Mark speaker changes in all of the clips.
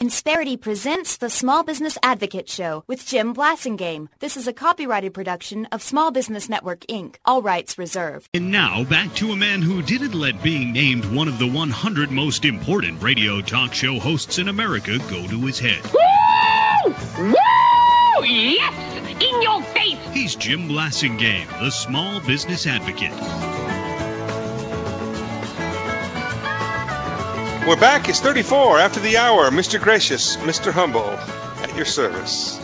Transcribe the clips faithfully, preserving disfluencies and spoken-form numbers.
Speaker 1: Insperity presents the Small Business Advocate Show with Jim Blasingame. This is a copyrighted production of Small Business Network, Incorporated. All rights reserved.
Speaker 2: And now, back to a man who didn't let being named one of the one hundred most important radio talk show hosts in America go to his head.
Speaker 3: Woo! Woo! Yes! In your face!
Speaker 2: He's Jim Blasingame, the Small Business Advocate.
Speaker 4: We're back. It's thirty-four after the hour. Mister Gracious, Mister Humble, at your service.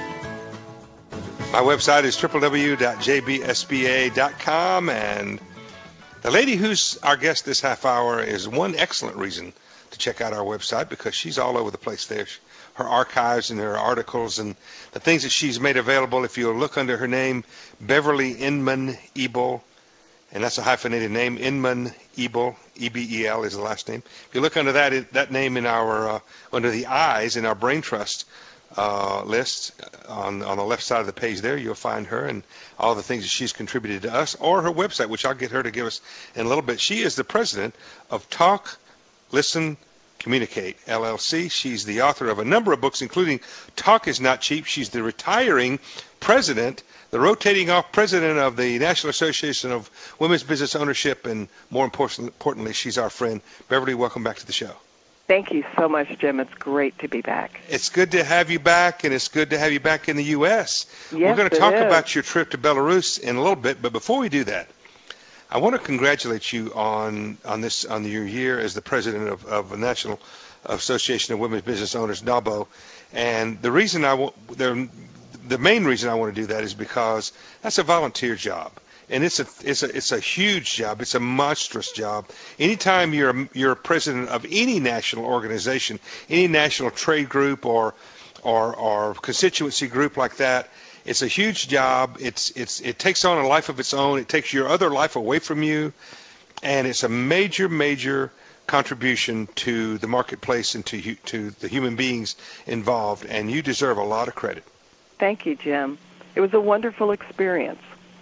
Speaker 4: My website is w w w dot j b s b a dot com, and the lady who's our guest this half hour is one excellent reason to check out our website, because she's all over the place there. Her archives and her articles and the things that she's made available. If you'll look under her name, Beverly Inman Ebel, and that's a hyphenated name, Inman Ebel, E B E L is the last name. If you look under that that name in our uh, under the I's in our Brain Trust uh, list on on the left side of the page there, you'll find her and all the things that she's contributed to us, or her website, which I'll get her to give us in a little bit. She is the president of Talk, Listen, Communicate, L L C. She's the author of a number of books, including Talk is Not Cheap. She's the retiring president, the rotating off president of the National Association of Women's Business Ownership, and more importantly, she's our friend. Beverly, welcome back to the show.
Speaker 5: Thank you so much, Jim. It's great to be back.
Speaker 4: It's good to have you back, and it's good to have you back in the U S
Speaker 5: Yes,
Speaker 4: We're going to talk
Speaker 5: it is.
Speaker 4: about your trip to Belarus in a little bit, but before we do that, I want to congratulate you on on this on your year as the president of, of the National Association of Women's Business Owners, NAWBO. And the reason I want the the main reason I want to do that is because that's a volunteer job, and it's a it's a it's a huge job. It's a monstrous job. Anytime you're a, you're a president of any national organization, any national trade group or or or constituency group like that, it's a huge job. It's it's it takes on a life of its own. It takes your other life away from you, and it's a major major contribution to the marketplace and to to the human beings involved. And you deserve a lot of credit.
Speaker 5: Thank you, Jim. It was a wonderful experience.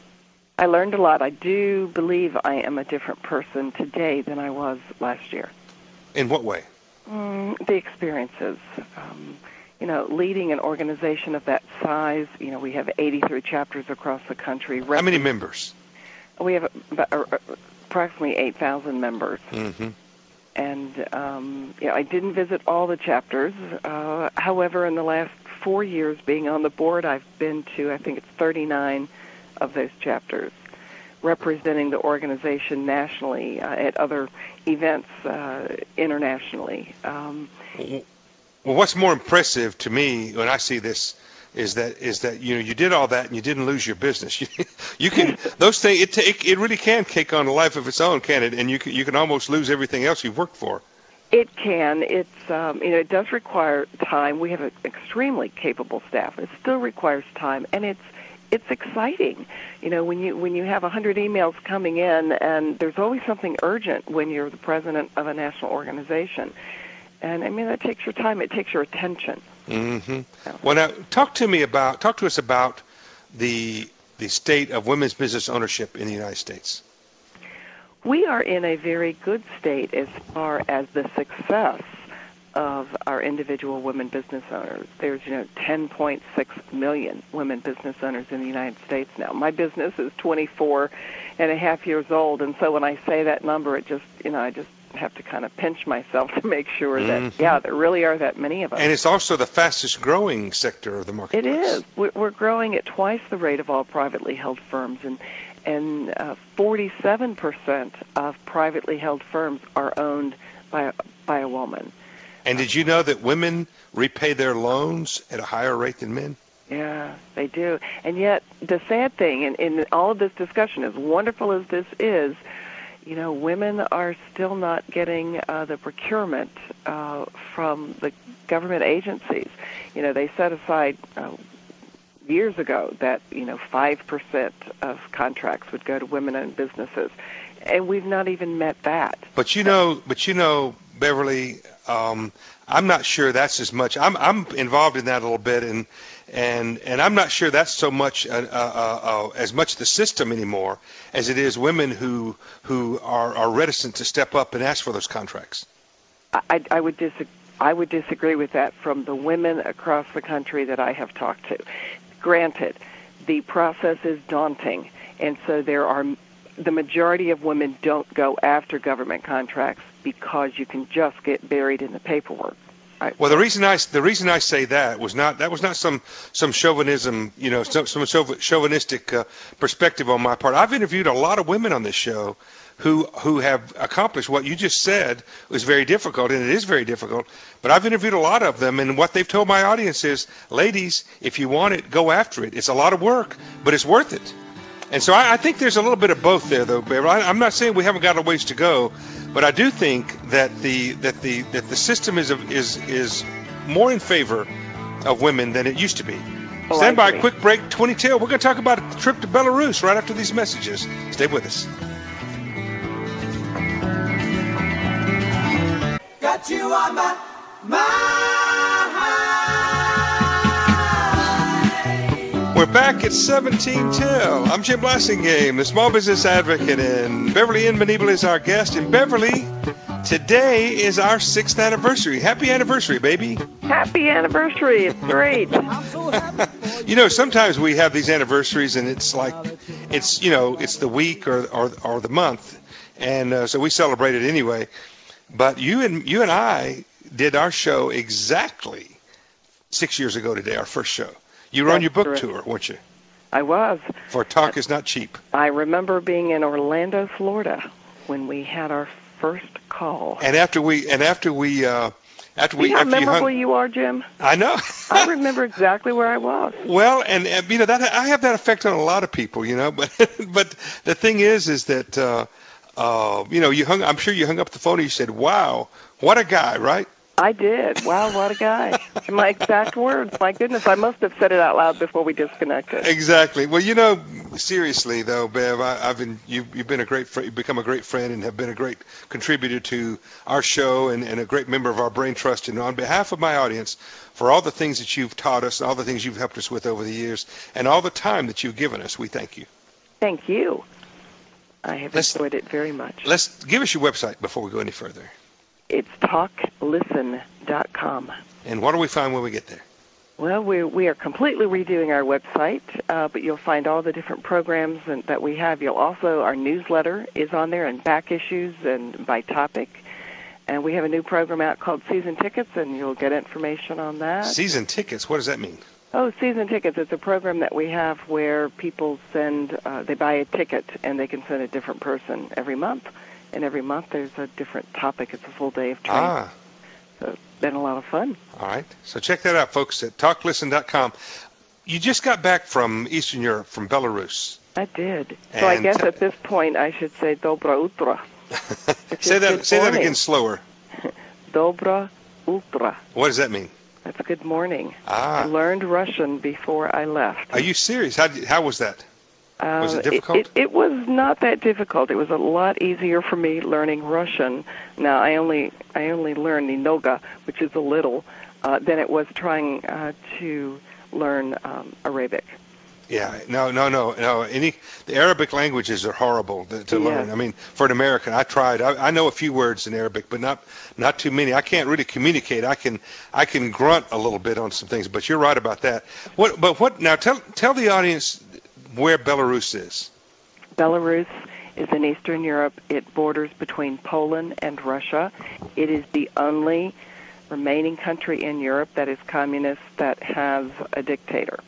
Speaker 5: I learned a lot. I do believe I am a different person today than I was last year.
Speaker 4: In what way?
Speaker 5: Mm, the experiences. Um, you know, leading an organization of that size, you know, we have eighty-three chapters across the country.
Speaker 4: How many members?
Speaker 5: We have about, uh, approximately eight thousand members.
Speaker 4: Mm-hmm.
Speaker 5: And, um, you know, I didn't visit all the chapters. Uh, however, in the last four years being on the board, I've been to, I think it's thirty-nine of those chapters, representing the organization nationally uh, at other events uh, internationally. Um,
Speaker 4: well, what's more impressive to me when I see this is that is that you know you did all that and you didn't lose your business. You, you can those things it, it it really can take on a life of its own, can it? And you can, you can almost lose everything else you've worked for.
Speaker 5: It can. It's um, you know it does require time. We have an extremely capable staff. It still requires time, and it's it's exciting. You know when you when you have a hundred emails coming in, and there's always something urgent when you're the president of a national organization. And I mean that takes your time. It takes your attention.
Speaker 4: Mm-hmm. So. Well, now talk to me about talk to us about the the state of women's business ownership in the United States.
Speaker 5: We are in a very good state as far as the success of our individual women business owners. There's, you know, ten point six million women business owners in the United States now. My business is twenty-four and a half years old, and so when I say that number, it just, you know, I just have to kind of pinch myself to make sure that, mm-hmm. yeah, there really are that many of us.
Speaker 4: And it's also the fastest growing sector of the marketplace.
Speaker 5: It is. We're growing at twice the rate of all privately held firms, and and uh, forty-seven percent of privately held firms are owned by, by a woman.
Speaker 4: And did you know that women repay their loans at a higher rate than men?
Speaker 5: Yeah, they do. And yet, the sad thing, in, in all of this discussion, as wonderful as this is, you know, women are still not getting uh, the procurement uh, from the government agencies. You know, they set aside uh, years ago that, you know, five percent of contracts would go to women-owned businesses, and we've not even met that.
Speaker 4: But you know, but you know, Beverly, um, I'm not sure that's as much. I'm I'm involved in that a little bit, and and and I'm not sure that's so much uh, uh, uh, as much the system anymore as it is women who who are, are reticent to step up and ask for those contracts.
Speaker 5: I, I would dis- I would disagree with that from the women across the country that I have talked to. Granted, the process is daunting, and so there are the majority of women don't go after government contracts because you can just get buried in the paperwork. I,
Speaker 4: well, the reason I the reason I say that was not that was not some some chauvinism, you know, some, some chauvinistic uh, perspective on my part. I've interviewed a lot of women on this show who who have accomplished what you just said was very difficult, and it is very difficult. But I've interviewed a lot of them, and what they've told my audience is, ladies, if you want it, go after it. It's a lot of work, but it's worth it. And so I, I think there's a little bit of both there, though, Bev. I, I'm not saying we haven't got a ways to go, but I do think that the that the that the system is is is more in favor of women than it used to be.
Speaker 5: Oh,
Speaker 4: Stand by
Speaker 5: a
Speaker 4: quick break, twenty till. We're going to talk about a trip to Belarus right after these messages. Stay with us.
Speaker 6: Got you on my mind.
Speaker 4: We're back at seventeen till. I'm Jim Blassingame, the small business advocate, and Beverly Inmanebel is our guest. And Beverly, today is our sixth anniversary. Happy anniversary, baby.
Speaker 5: Happy anniversary. It's great.
Speaker 4: You know, sometimes we have these anniversaries and it's like, it's, you know, it's the week or or, or the month. And uh, so we celebrate it anyway. But you and you and I did our show exactly six years ago today, our first show. You were on your book tour, weren't you?
Speaker 5: I was.
Speaker 4: For Talk is Not Cheap.
Speaker 5: I remember being in Orlando, Florida, when we had our first call.
Speaker 4: And after we, and after we, uh, after we,
Speaker 5: See how
Speaker 4: after
Speaker 5: memorable
Speaker 4: you, hung,
Speaker 5: you are, Jim?
Speaker 4: I know.
Speaker 5: I remember exactly where I was.
Speaker 4: Well, and, and you know that I have that effect on a lot of people, you know. But but the thing is, is that uh, uh, you know, you hung. I'm sure you hung up the phone and you said, "Wow, what a guy!" Right?
Speaker 5: I did. Wow, what a guy. My exact words. My goodness, I must have said it out loud before we disconnected.
Speaker 4: Exactly. Well, you know, seriously though, Bev, I, I've been you've, you've been a great fr- you've become a great friend and have been a great contributor to our show and, and a great member of our Brain Trust. And on behalf of my audience, for all the things that you've taught us, all the things you've helped us with over the years, and all the time that you've given us, we thank you.
Speaker 5: Thank you. I have
Speaker 4: let's,
Speaker 5: enjoyed it very much.
Speaker 4: Let's give us your website before we go any further.
Speaker 5: It's talk listen dot com.
Speaker 4: And what do we find when we get there?
Speaker 5: Well, we we are completely redoing our website, uh, but you'll find all the different programs and, that we have. You'll also, our newsletter is on there and back issues and by topic. And we have a new program out called Season Tickets, and you'll get information on that.
Speaker 4: Season Tickets? What does that mean?
Speaker 5: Oh, Season Tickets. It's a program that we have where people send, uh, they buy a ticket, and they can send a different person every month. And every month there's a different topic. It's a full day of training.
Speaker 4: Ah.
Speaker 5: So it's been a lot of fun.
Speaker 4: All right. So check that out, folks, at talk listen dot com. You just got back from Eastern Europe, from Belarus.
Speaker 5: I did. So I guess
Speaker 4: t-
Speaker 5: at this point I should say Dobra Utra.
Speaker 4: say that say that again slower.
Speaker 5: Dobra Utra.
Speaker 4: What does that mean?
Speaker 5: That's good morning.
Speaker 4: Ah.
Speaker 5: I learned Russian before I left.
Speaker 4: Are you serious? How, how was that?
Speaker 5: Uh,
Speaker 4: was it difficult?
Speaker 5: It, it, it was not that difficult. It was a lot easier for me learning Russian. Now I only I only learned Ninoga, which is a little, uh, than it was trying uh, to learn um, Arabic.
Speaker 4: Yeah, no, no, no, no. Any the Arabic languages are horrible to, to
Speaker 5: Yeah.
Speaker 4: learn. I mean, for an American, I tried. I, I know a few words in Arabic, but not not too many. I can't really communicate. I can I can grunt a little bit on some things, but you're right about that. What? But what? Now tell tell the audience where Belarus is.
Speaker 5: Belarus is in Eastern Europe. It borders between Poland and Russia. It is the only remaining country in Europe that is communist that has a dictator.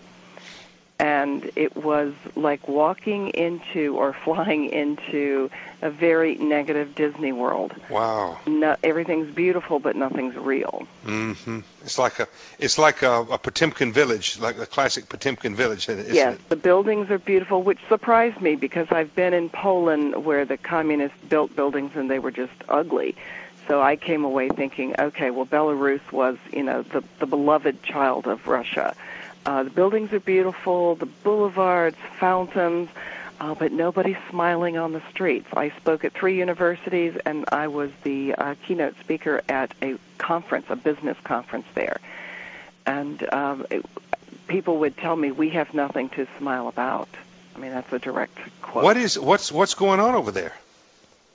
Speaker 5: And it was like walking into or flying into a very negative Disney World.
Speaker 4: Wow.
Speaker 5: No, everything's beautiful, but nothing's real.
Speaker 4: Mm-hmm. It's like a it's like a, a Potemkin village, like a classic Potemkin village, isn't
Speaker 5: Yes,
Speaker 4: it?
Speaker 5: the buildings are beautiful, which surprised me because I've been in Poland where the communists built buildings and they were just ugly. So I came away thinking, okay, well, Belarus was, you know, the, the beloved child of Russia. Uh, the buildings are beautiful, the boulevards, fountains, uh, but nobody's smiling on the streets. I spoke at three universities, and I was the uh, keynote speaker at a conference, a business conference there. And um, it, people would tell me, we have nothing to smile about. I mean, that's a direct quote.
Speaker 4: What is what's what's going on over there?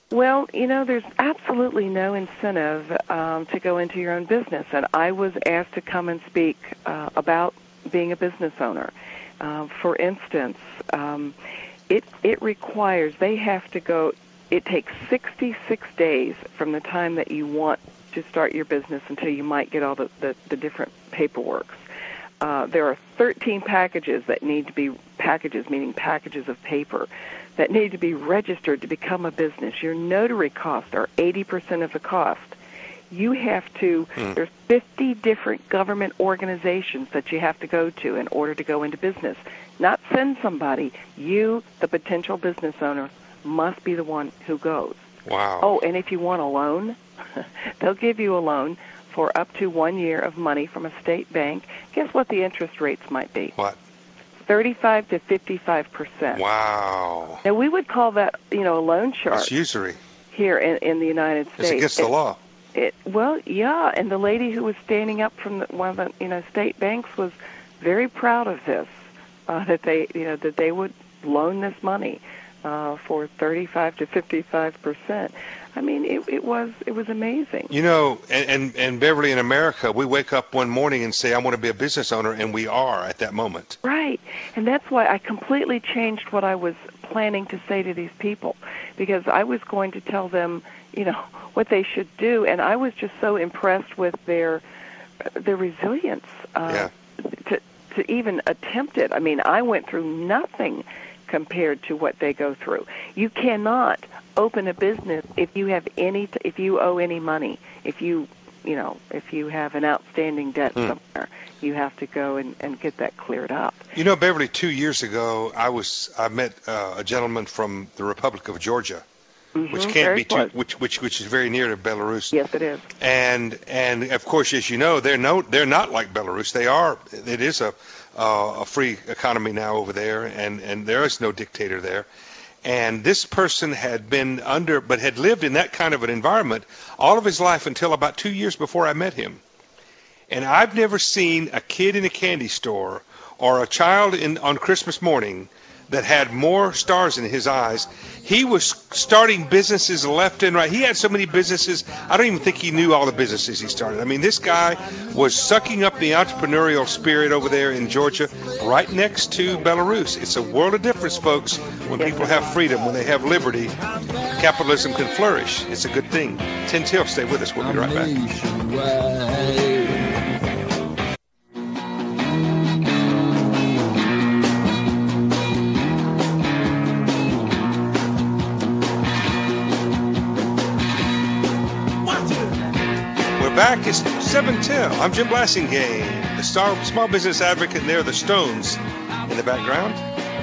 Speaker 5: Well, you know, there's absolutely no incentive um, to go into your own business. And I was asked to come and speak uh, about being a business owner. Uh, for instance, um, it it requires, they have to go, it takes sixty-six days from the time that you want to start your business until you might get all the, the, the different paperwork. Uh, there are thirteen packages that need to be, packages meaning packages of paper, that need to be registered to become a business. Your notary costs are eighty percent of the cost. You have to, mm. there's fifty different government organizations that you have to go to in order to go into business. Not send somebody. You, the potential business owner, must be the one who goes.
Speaker 4: Wow.
Speaker 5: Oh, and if you want a loan, they'll give you a loan for up to one year of money from a state bank. Guess what the interest rates might be?
Speaker 4: What?
Speaker 5: thirty-five to fifty-five percent.
Speaker 4: Wow.
Speaker 5: Now, we would call that, you know, a loan shark.
Speaker 4: It's usury.
Speaker 5: Here in, in the United States.
Speaker 4: It's against the
Speaker 5: it,
Speaker 4: law.
Speaker 5: It, well, yeah, and the lady who was standing up from the, one of the, you know, state banks was very proud of this, uh, that they, you know, that they would loan this money uh, for thirty-five to fifty-five percent. I mean, it, it was it was amazing.
Speaker 4: You know, and, and, and Beverly, in America, we wake up one morning and say, I want to be a business owner, and we are at that moment.
Speaker 5: Right, and that's why I completely changed what I was planning to say to these people, because I was going to tell them, you know, what they should do, and I was just so impressed with their their resilience uh,
Speaker 4: yeah.
Speaker 5: to to even attempt it. I mean, I went through nothing compared to what they go through. You cannot open a business if you have any, if you owe any money, if you, you know, if you have an outstanding debt hmm. somewhere, you have to go and, and get that cleared up.
Speaker 4: You know, Beverly, two years ago, I was I met uh, a gentleman from the Republic of Georgia, mm-hmm, which can't be too, which which which is very near to Belarus.
Speaker 5: Yes, it is.
Speaker 4: And and of course, as you know, they're no they're not like Belarus. They are. It is a uh, a free economy now over there, and and there is no dictator there. And this person had been under, but had lived in that kind of an environment all of his life until about two years before I met him. And I've never seen a kid in a candy store or a child in on Christmas morning that had more stars in his eyes. He was starting businesses left and right. He had so many businesses, I don't even think he knew all the businesses he started. I mean, this guy was sucking up the entrepreneurial spirit over there in Georgia, right next to Belarus. It's a world of difference, folks. When people have freedom, when they have liberty, capitalism can flourish. It's a good thing. Tin Till, stay with us. We'll be right back. Back is seven Till. I'm Jim Blasingame, the star small business advocate, and there are the Stones in the background.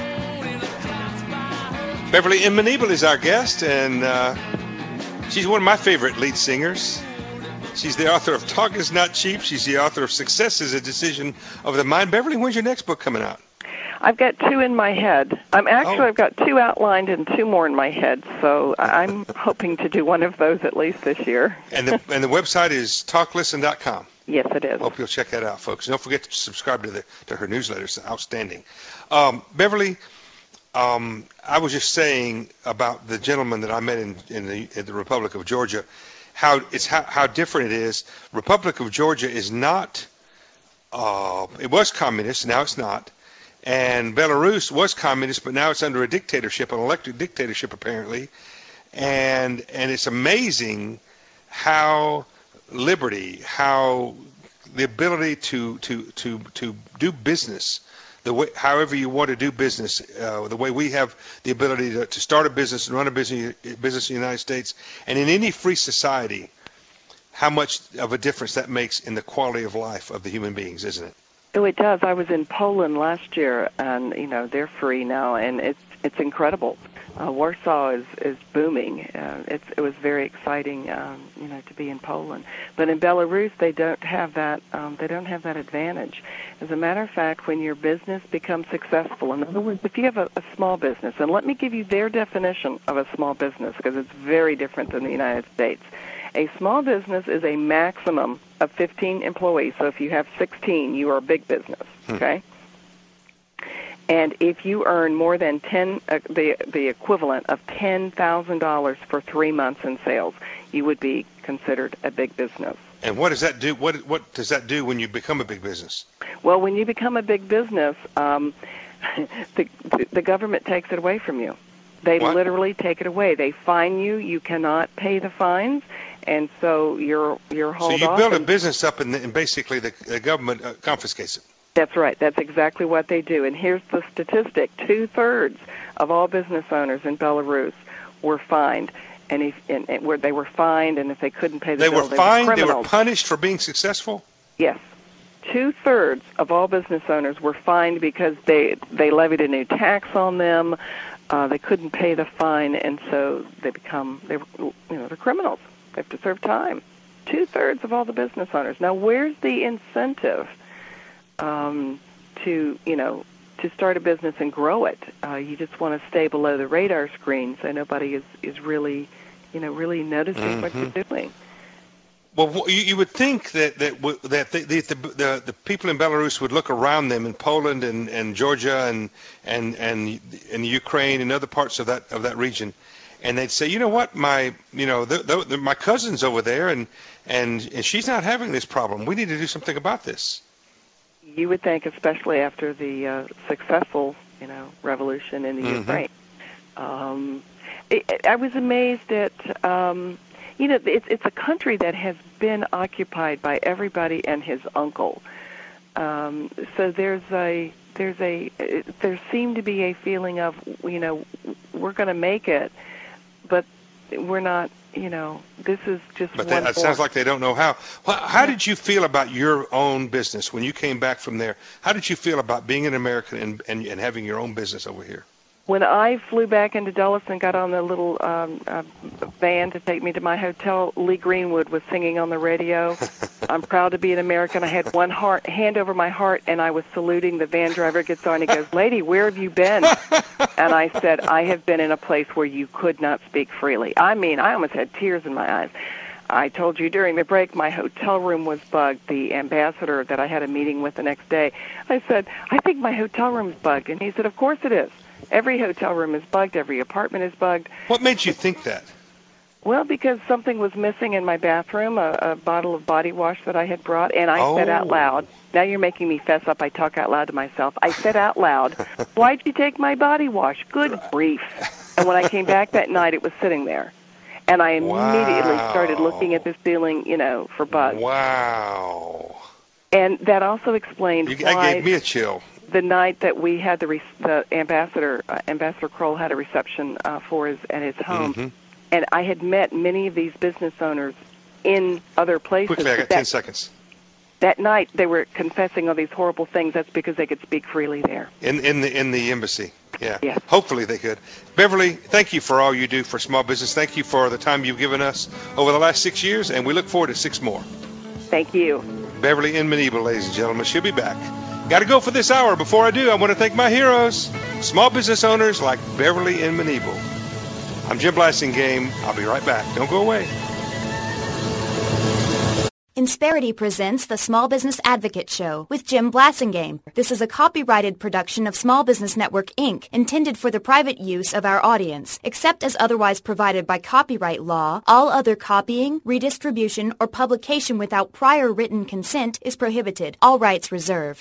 Speaker 4: Beverly Immanibal is our guest, and uh, she's one of my favorite lead singers. She's the author of Talk Is Not Cheap. She's the author of Success is a Decision of the Mind. Beverly, when's your next book coming out?
Speaker 5: I've got two in my head. I'm actually, oh. I've got two outlined and two more in my head, so I'm hoping to do one of those at least this year.
Speaker 4: And the and the website is talk listen dot com.
Speaker 5: Yes, it is.
Speaker 4: Hope you'll check that out, folks. Don't forget to subscribe to the to her newsletter. It's outstanding. Um, Beverly, um, I was just saying about the gentleman that I met in, in, the, in the Republic of Georgia, how it's how, how different it is. Republic of Georgia is not, uh, it was communist, now it's not. And Belarus was communist, but now it's under a dictatorship, an elected dictatorship apparently. And and it's amazing how liberty, how the ability to to to to do business, the way however you want to do business, uh, the way we have the ability to, to start a business and run a business business in the United States, and in any free society, how much of a difference that makes in the quality of life of the human beings, isn't it?
Speaker 5: Oh, it does. I was in Poland last year, and you know they're free now, and it's it's incredible. Uh, Warsaw is is booming. Uh, it's it was very exciting, um, you know, to be in Poland. But in Belarus, they don't have that. Um, they don't have that advantage. As a matter of fact, when your business becomes successful, in other words, if you have a, a small business, and let me give you their definition of a small business because it's very different than the United States. A small business is a maximum of fifteen employees. So if you have sixteen, you are a big business, okay? Hmm. And if you earn more than ten, uh, the the equivalent of ten thousand dollars for three months in sales, you would be considered a big business.
Speaker 4: And what does that do? What what does that do when you become a big business?
Speaker 5: Well, when you become a big business, um, the the government takes it away from you. They
Speaker 4: What?
Speaker 5: literally take it away. They fine you. You cannot pay the fines, and so you're you're hauled
Speaker 4: So you
Speaker 5: off.
Speaker 4: build a
Speaker 5: and-
Speaker 4: business up, and, and basically the, the government uh, confiscates it.
Speaker 5: That's right. That's exactly what they do. And here's the statistic: two-thirds of all business owners in Belarus were fined, and if and, and where they were fined, and if they couldn't pay the
Speaker 4: They
Speaker 5: bill,
Speaker 4: were
Speaker 5: they
Speaker 4: fined.
Speaker 5: were
Speaker 4: They were
Speaker 5: criminals.
Speaker 4: punished for being successful.
Speaker 5: Yes. Two-thirds of all business owners were fined because they they levied a new tax on them. Uh, they couldn't pay the fine, and so they become they were, you know they're criminals. They have to serve time. Two-thirds of all the business owners. Now, where's the incentive um, to you know to start a business and grow it? Uh, you just want to stay below the radar screen, so nobody is is really you know really noticing what you're doing.
Speaker 4: Well, wh- you, you would think that that w- that the the, the the the people in Belarus would look around them in Poland and, and Georgia and and and and Ukraine and other parts of that of that region, and they'd say, you know what, my you know the, the, the, my cousin's over there, and, and and she's not having this problem. We need to do something about this.
Speaker 5: You would think, especially after the uh, successful, you know, revolution in the
Speaker 4: Mhm.
Speaker 5: Ukraine. Um, it, I was amazed at, um, you know, it's it's a country that has been occupied by everybody and his uncle. Um, so there's a there's a there seemed to be a feeling of, you know, we're going to make it, but we're not. You know, this is just
Speaker 4: But
Speaker 5: one
Speaker 4: that, it
Speaker 5: form.
Speaker 4: sounds like they don't know how. Well, how did you feel about your own business when you came back from there? How did you feel about being an American and, and, and having your own business over here?
Speaker 5: When I flew back into Dulles and got on the little um, uh, van to take me to my hotel, Lee Greenwood was singing on the radio. I'm proud to be an American. I had one heart, hand over my heart, and I was saluting. The van driver gets on. He goes, "Lady, where have you been?" And I said, "I have been in a place where you could not speak freely." I mean, I almost had tears in my eyes. I told you during the break my hotel room was bugged. The ambassador that I had a meeting with the next day, I said, "I think my hotel room's bugged." And he said, "Of course it is. Every hotel room is bugged. Every apartment is bugged."
Speaker 4: What made you think that?
Speaker 5: Well, because something was missing in my bathroom, a, a bottle of body wash that I had brought, and I said
Speaker 4: Oh.
Speaker 5: out loud, now you're making me fess up, I talk out loud to myself, I said out loud, "Why'd you take my body wash? Good grief." And when I came back that night, it was sitting there. And I immediately
Speaker 4: Wow.
Speaker 5: started looking at the ceiling, you know, for bugs.
Speaker 4: Wow.
Speaker 5: And that also explained
Speaker 4: You,
Speaker 5: why
Speaker 4: that gave me a chill.
Speaker 5: the night that we had the, re- the ambassador, uh, Ambassador Kroll had a reception uh, for his at his home.
Speaker 4: Mm-hmm.
Speaker 5: And I had met many of these business owners in other places.
Speaker 4: Quickly, I got
Speaker 5: that,
Speaker 4: ten seconds.
Speaker 5: that night they were confessing all these horrible things. That's because they could speak freely there.
Speaker 4: In in the in the embassy. Yeah.
Speaker 5: Yes.
Speaker 4: Hopefully they could. Beverly, thank you for all you do for small business. Thank you for the time you've given us over the last six years, and we look forward to six more.
Speaker 5: Thank you.
Speaker 4: Beverly Inman-Ebel, ladies and gentlemen. She'll be back. Got to go for this hour. Before I do, I want to thank my heroes, small business owners like Beverly Inman-Ebel. I'm Jim Blasingame. I'll be right back. Don't go away.
Speaker 1: Insperity presents the Small Business Advocate Show with Jim Blasingame. This is a copyrighted production of Small Business Network, Incorporated, intended for the private use of our audience. Except as otherwise provided by copyright law, all other copying, redistribution, or publication without prior written consent is prohibited. All rights reserved.